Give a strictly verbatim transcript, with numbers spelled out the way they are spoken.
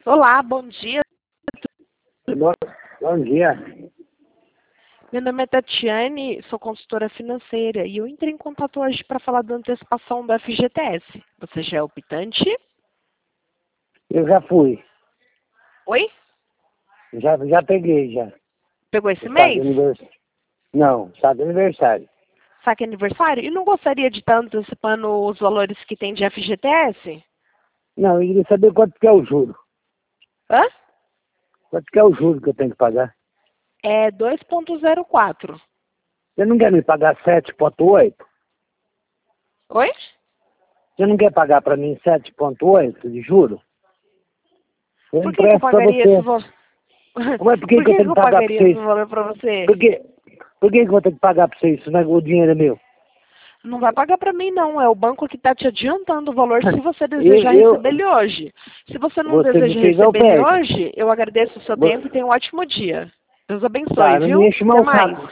Olá, bom dia. Bom, bom dia. Meu nome é Tatiane, sou consultora financeira e eu entrei em contato hoje para falar da antecipação do F G T S. Você já é optante? Eu já fui. Oi? Já, já peguei, já. Pegou esse Está de mês? anivers- Não, está de aniversário. Saque aniversário? E não gostaria de estar antecipando os valores que tem de F G T S? Não, eu queria saber quanto que é o juro. Hã? Quanto que é o juro que eu tenho que pagar? É dois ponto zero quatro. Você não quer me pagar sete ponto oito? Oi? Você não quer pagar para mim sete ponto oito de juro? Eu Por que, que eu empresto para pagaria você. esse valor? Mas por que, Por que eu que, tenho que que eu pagar para pagaria você esse isso? valor para você? Por que, por que, que eu vou ter que pagar para você isso? Não é- O dinheiro é meu. Não vai pagar para mim, não. É o banco que está te adiantando o valor se você Eu, desejar eu, receber ele hoje. Se você não você me deseja fez a receber ele oferta. hoje, eu agradeço o seu Vo- tempo e tenha um ótimo dia. Deus abençoe, Tá, não me viu? enche Até mais o mais. saco.